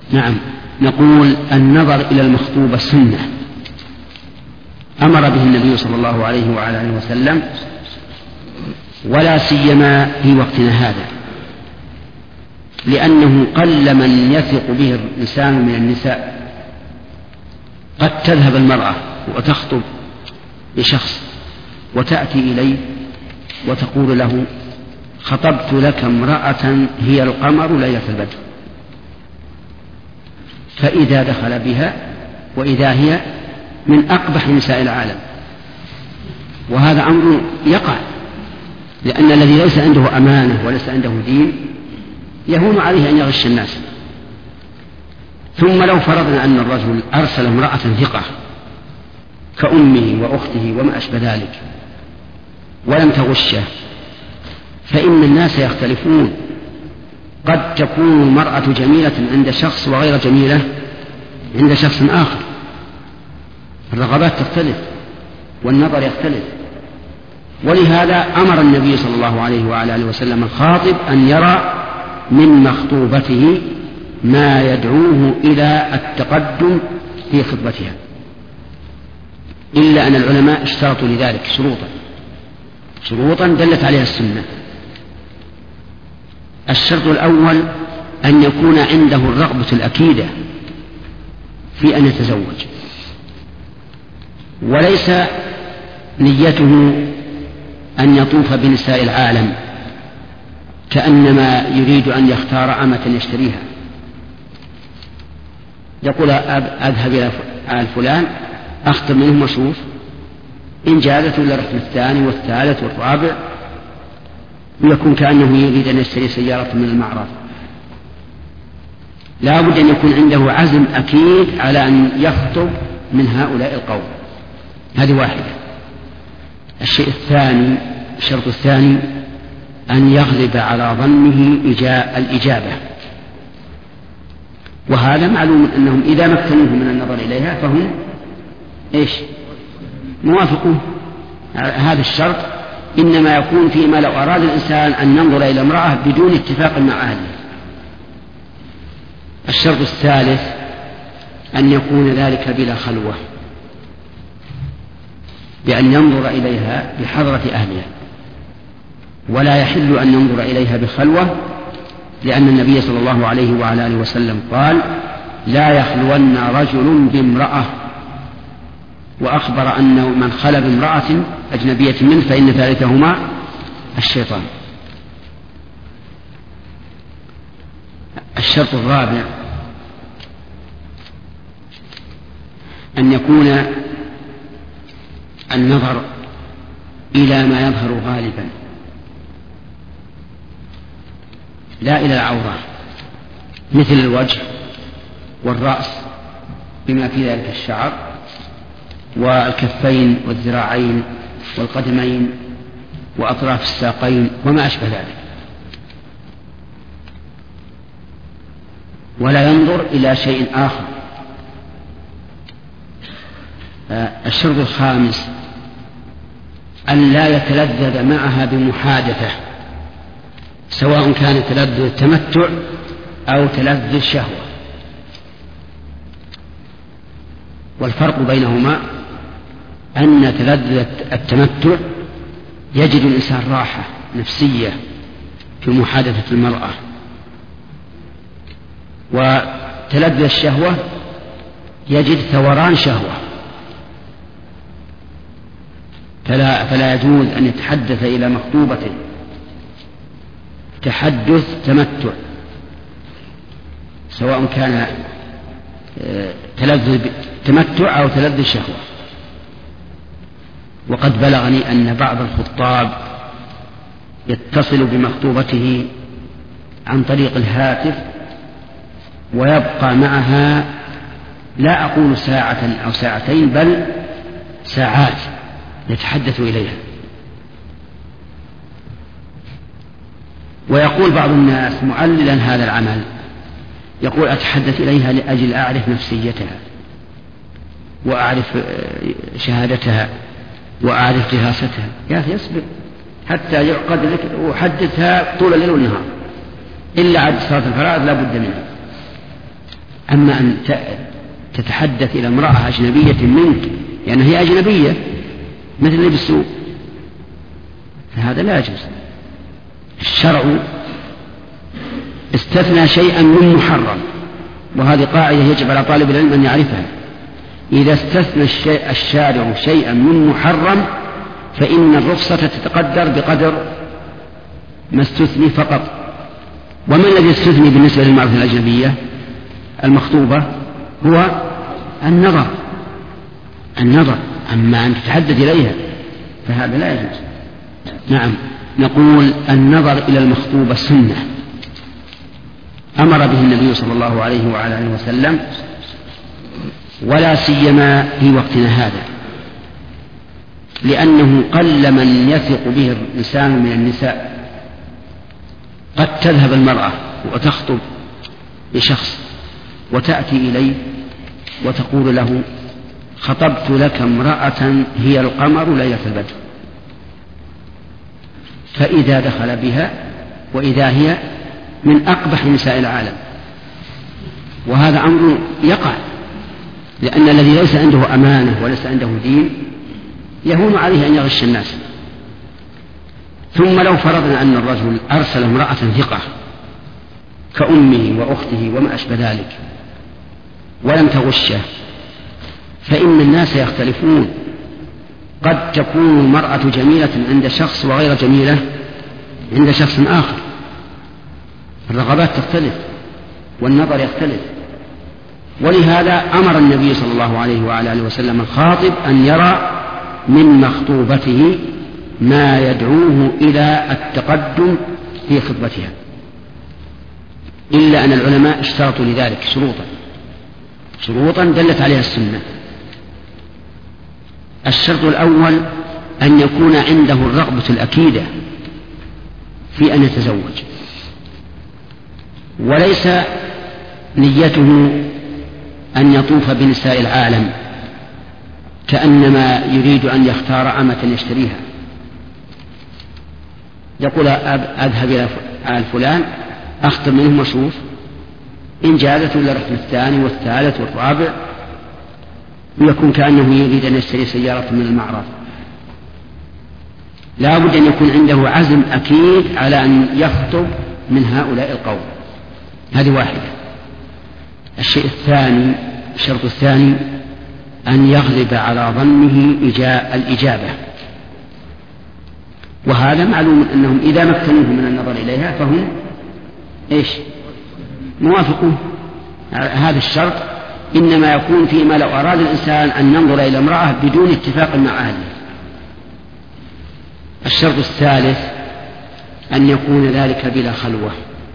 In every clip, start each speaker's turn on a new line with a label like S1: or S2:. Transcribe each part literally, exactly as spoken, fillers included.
S1: نعم، نقول النظر إلى المخطوبة سنة أمر به النبي صلى الله عليه وعلى آله وسلم، ولا سيما في وقتنا هذا، لأنه قل من يثق به الإنسان من النساء. قد تذهب المرأة وتخطب لشخص وتأتي إليه وتقول له: خطبت لك امرأة هي القمر ليلة البدر، فإذا دخل بها وإذا هي من أقبح نساء العالم. وهذا أمر يقع، لأن الذي ليس عنده أمانة وليس عنده دين يهون عليه أن يغش الناس. ثم لو فرضنا أن الرجل أرسل امرأة ثقة كأمه وأخته وما أشبه ذلك ولم تغشه، فإن الناس يختلفون. قد تكون المرأة جميلة عند شخص وغير جميلة عند شخص آخر، الرغبات تختلف والنظر يختلف. ولهذا أمر النبي صلى الله عليه وعلى آله وسلم الخاطب أن يرى من مخطوبته ما يدعوه إلى التقدم في خطبتها، إلا أن العلماء اشترطوا لذلك شروطا شروطا دلت عليها السنة. الشرط الأول أن يكون عنده الرغبة الأكيدة في أن يتزوج، وليس نيته أن يطوف بنساء العالم كأنما يريد أن يختار أمة يشتريها، يقول: أذهب إلى الفلان أخطب منهم وأشوف، إن جازت ولا رحت الثاني والثالث والرابع، ويكون كأنه يريد أن يشتري سيارة من المعرض. لا بد أن يكون عنده عزم أكيد على أن يخطب من هؤلاء القوم. هذه واحدة. الشيء الثاني الشرط الثاني أن يغلب على ظنه الإجابة، وهذا معلوم أنهم إذا مكنوه من النظر إليها فهم إيش موافقون. هذا الشرط إنما يكون فيما لو أراد الإنسان أن ينظر إلى امرأة بدون اتفاق مع أهله. الشرط الثالث أن يكون ذلك بلا خلوة، بأن ينظر إليها بحضرة أهلها، ولا يحل أن ينظر إليها بخلوة، لأن النبي صلى الله عليه وعلى آله وسلم قال: لا يخلون رجل بامرأة، وأخبر أنه من خلى بامرأة أجنبية منه فإن ثالثهما الشيطان. الشرط الرابع أن يكون النظر إلى ما يظهر غالبا لا إلى العورة، مثل الوجه والرأس بما في ذلك الشعر، والكفين والذراعين والقدمين وأطراف الساقين وما أشبه ذلك، ولا ينظر إلى شيء آخر. الشرط الخامس أن لا يتلذذ معها بمحادثة، سواء كان تلذذ التمتع أو تلذذ الشهوة. والفرق بينهما أن تلذذ التمتع يجد الإنسان راحة نفسية في محادثة المرأة، وتلذذ الشهوة يجد ثوران شهوة، فلا, فلا يجوز أن يتحدث إلى مخطوبته تحدث تمتع، سواء كان تلذذ تمتع أو تلذذ شهوة. وقد بلغني أن بعض الخطاب يتصل بمخطوبته عن طريق الهاتف ويبقى معها، لا أقول ساعة أو ساعتين، بل ساعات يتحدث إليها. ويقول بعض الناس معللا هذا العمل، يقول: أتحدث إليها لأجل أعرف نفسيتها وأعرف شهادتها وأعرف دراستها. يا أخي اصبر حتى يعقد لك وحدثها طول الليل والنهار، إلا عد صلاة الفرائض لا بد منها. أما أن تتحدث إلى امرأة أجنبية منك لأنها هي أجنبية مثل لبس السوق فهذا لا يجوز. الشرع استثنى شيئا من محرم، وهذه قاعدة يجب على طالب العلم أن يعرفها. إذا استثنى الشيء الشارع شيئا من محرم فإن الرخصة تتقدر بقدر ما استثني فقط. وما الذي استثني بالنسبة للمرأة الأجنبية المخطوبة؟ هو النظر النظر أما أن تتحدث إليها فهذا لا يجوز. نعم، نقول النظر إلى المخطوبة سنة أمر به النبي صلى الله عليه وعلى آله وسلم، ولا سيما في وقتنا هذا، لأنه قل من يثق به الإنسان من النساء. قد تذهب المرأة وتخطب لشخص وتأتي إليه وتقول له خطبت لك امرأة هي القمر ليلة البدر، فإذا دخل بها وإذا هي من أقبح نساء العالم. وهذا أمر يقع، لأن الذي ليس عنده أمانة وليس عنده دين يهون عليه أن يغش الناس. ثم لو فرضنا أن الرجل أرسل امرأة ثقة كأمه وأخته وما أشبه ذلك ولم تغشه، فإن الناس يختلفون. قد تكون المرأة جميلة عند شخص وغير جميلة عند شخص آخر، الرغبات تختلف والنظر يختلف. ولهذا أمر النبي صلى الله عليه وعلى آله وسلم الخاطب أن يرى من مخطوبته ما يدعوه إلى التقدم في خطبتها، إلا أن العلماء اشترطوا لذلك شروطا شروطا دلت عليها السنة. الشرط الأول أن يكون عنده الرغبة الأكيدة في أن يتزوج، وليس نيته أن يطوف بنساء العالم كأنما يريد أن يختار أمة يشتريها، يقول أذهب إلى الفلان أخطب منهم وأشوف إن جازت ولا رحت الثاني والثالث والرابع، ويكون كأنه يريد أن يشتري سيارة من المعرض. لا بد أن يكون عنده عزم أكيد على أن يخطب من هؤلاء القوم. هذه واحدة. الشيء الثاني الشرط الثاني أن يغلب على ظنه الإجابة، وهذا معلوم أنهم إذا مكنوه من النظر إليها فهم إيش موافقون. هذا الشرط إنما يكون فيما لو أراد الإنسان أن ينظر إلى امرأة بدون اتفاق مع أهله. الشرط الثالث أن يكون ذلك بلا خلوة،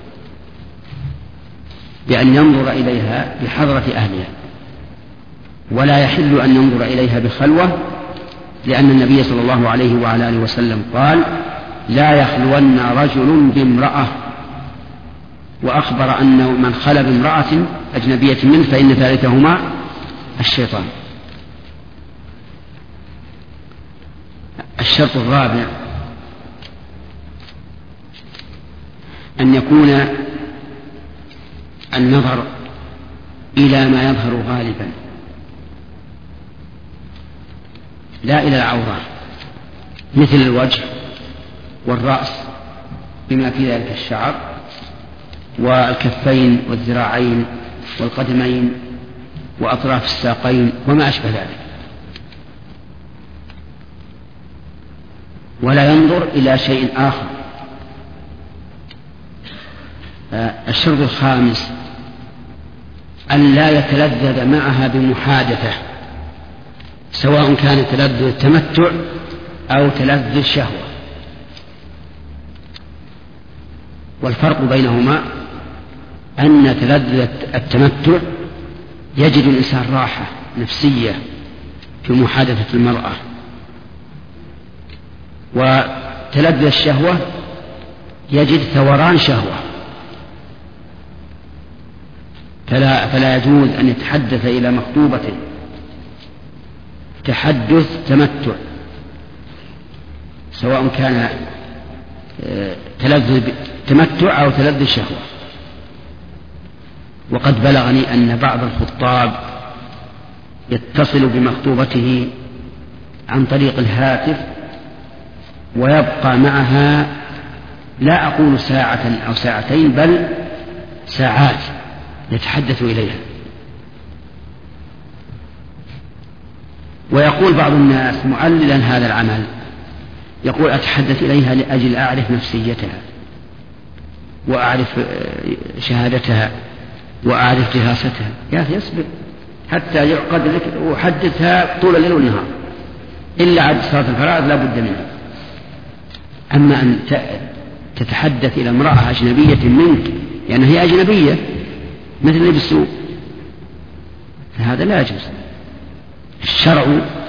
S1: بأن ينظر إليها بحضرة أهلها، ولا يحل أن ينظر إليها بخلوة، لأن النبي صلى الله عليه وعلى آله وسلم قال لا يخلون رجل بامرأة، وأخبر أن من خلى بامرأة أجنبية منه فإن ثالثهما الشيطان. الشرط الرابع أن يكون النظر إلى ما يظهر غالبا لا إلى العورة، مثل الوجه والرأس بما في ذلك الشعر والكفين والذراعين والقدمين وأطراف الساقين وما أشبه ذلك، ولا ينظر إلى شيء آخر. الشرط الخامس أن لا يتلذذ معها بمحادثة، سواء كان تلذذ التمتع أو تلذذ الشهوة. والفرق بينهما أن تلذذ التمتع يجد الإنسان راحة نفسية في محادثة المرأة، وتلذذ الشهوة يجد ثوران شهوة، فلا, فلا يجوز أن يتحدث إلى مخطوبته تحدث تمتع، سواء كان تلذذ تمتع أو تلذذ شهوة. وقد بلغني أن بعض الخطاب يتصل بمخطوبته عن طريق الهاتف ويبقى معها لا أقول ساعة أو ساعتين بل ساعات يتحدث إليها. ويقول بعض الناس معللا هذا العمل، يقول أتحدث إليها لأجل أعرف نفسيتها وأعرف شهادتها وأعرف دراستها. يا أخي اصبر حتى يعقد لك وحدثها طول الليل والنهار إلا عد صلاة الفرائض لا بد منها. أما أن تتحدث إلى امرأة أجنبية منك لأنها هي أجنبية مثل اللي بالسوق فهذا لا يجوز. الشرع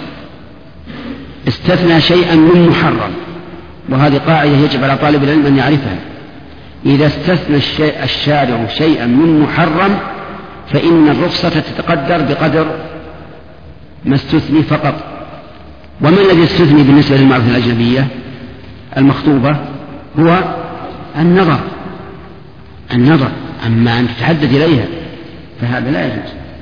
S1: استثنى شيئا من محرم، وهذه قاعدة يجب على طالب العلم أن يعرفها. إذا استثنى الشيء الشارع شيئا من محرم فإن الرخصة تتقدر بقدر ما استثني فقط. وما الذي استثني بالنسبة للمرأة الأجنبية المخطوبة؟ هو النظر النظر أما أن تتحدث إليها فهذا لا يجوز.